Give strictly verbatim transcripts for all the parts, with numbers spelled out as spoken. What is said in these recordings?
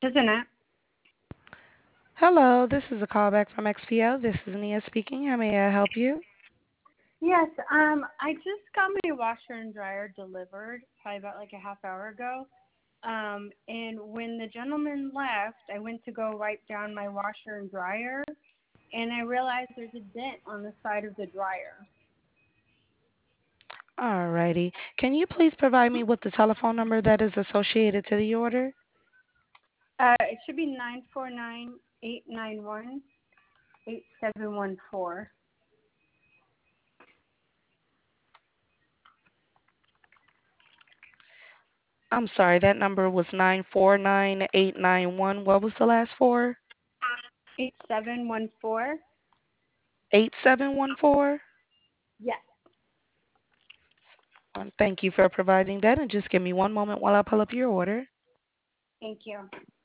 Isn't it? Hello, this is a callback from X P O. This is Nia speaking. How may I help you? Yes. Um, I just got my washer and dryer delivered probably about like a half hour ago. Um, and when the gentleman left, I went to go wipe down my washer and dryer, and I realized there's a dent on the side of the dryer. Alrighty. Can you please provide me with the telephone number that is associated to the order? Uh, it should be nine four nine eight nine one eight seven one four. I'm sorry, that number was nine four nine eight nine one. What was the last four? Eight seven one four. eight seven one four? Yes. Um, thank you for providing that, and just give me one moment while I pull up your order. Thank you.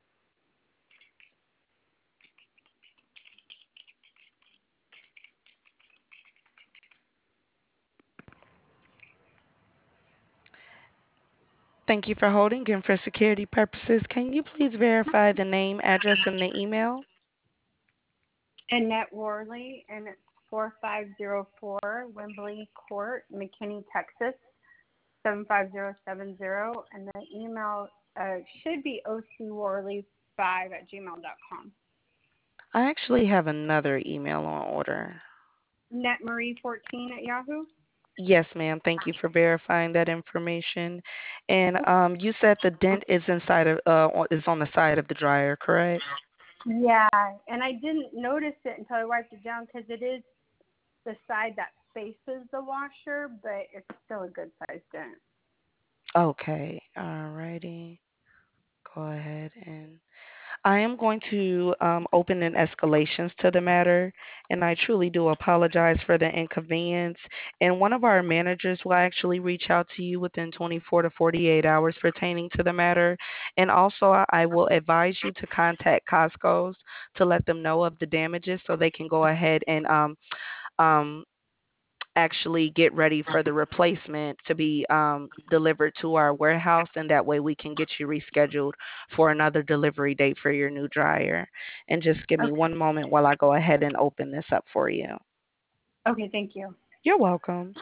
Thank you for holding, and for security purposes, can you please verify the name, address, and the email? Annette Worley, and it's four five zero four Wembley Court, McKinney, Texas, seven five zero seven zero, and the email uh, should be o c worley five at gmail dot com. I actually have another email on order. netmarie fourteen at Yahoo? Yes, ma'am. Thank you for verifying that information. And um, you said the dent is inside of uh on- is on the side of the dryer, correct? Yeah, and I didn't notice it until I wiped it down because it is the side that faces the washer, but it's still a good size dent. Okay. Alrighty. Go ahead and I am going to um, open an escalations to the matter, and I truly do apologize for the inconvenience. And one of our managers will actually reach out to you within twenty-four to forty-eight hours pertaining to the matter. And also, I I will advise you to contact Costco's to let them know of the damages so they can go ahead and um, um, actually get ready for the replacement to be um, delivered to our warehouse, and that way we can get you rescheduled for another delivery date for your new dryer. And just give me Okay. one moment while I go ahead and open this up for you. Okay, thank you. You're welcome.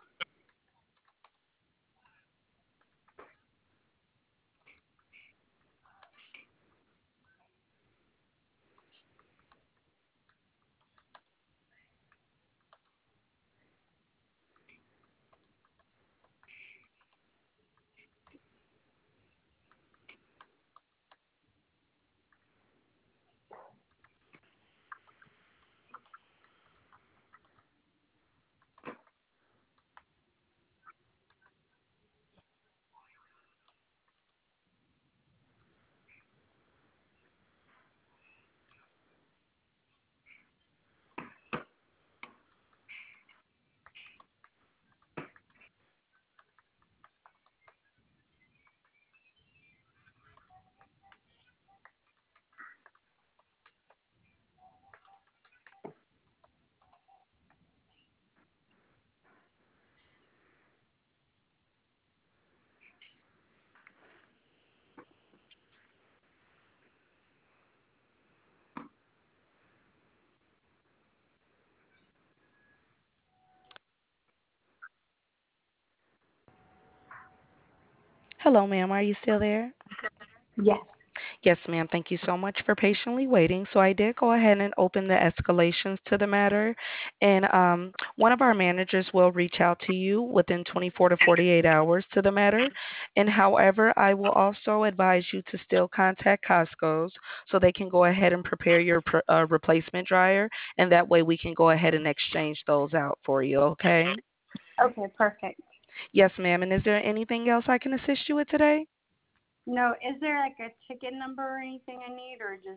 Hello, ma'am. Are you still there? Yes. Yes, ma'am. Thank you so much for patiently waiting. So I did go ahead and open the escalations to the matter, and um, one of our managers will reach out to you within twenty-four to forty-eight hours to the matter. And however, I will also advise you to still contact Costco's so they can go ahead and prepare your pr- uh, replacement dryer, and that way we can go ahead and exchange those out for you. Okay? Okay, perfect. Yes, ma'am. And is there anything else I can assist you with today? No, is there like a ticket number or anything I need, or just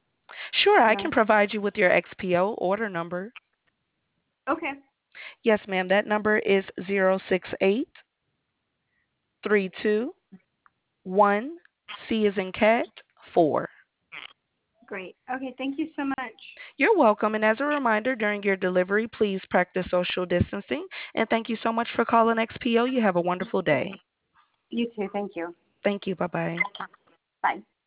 Sure, I can no? provide you with your X P O order number. Okay. Yes, ma'am. That number is zero six eight three two one C is in cat four. Great. Okay, thank you so much. You're welcome. And as a reminder, during your delivery, please practice social distancing. And thank you so much for calling X P O. You have a wonderful day. You too. Thank you. Thank you. Bye bye. Bye.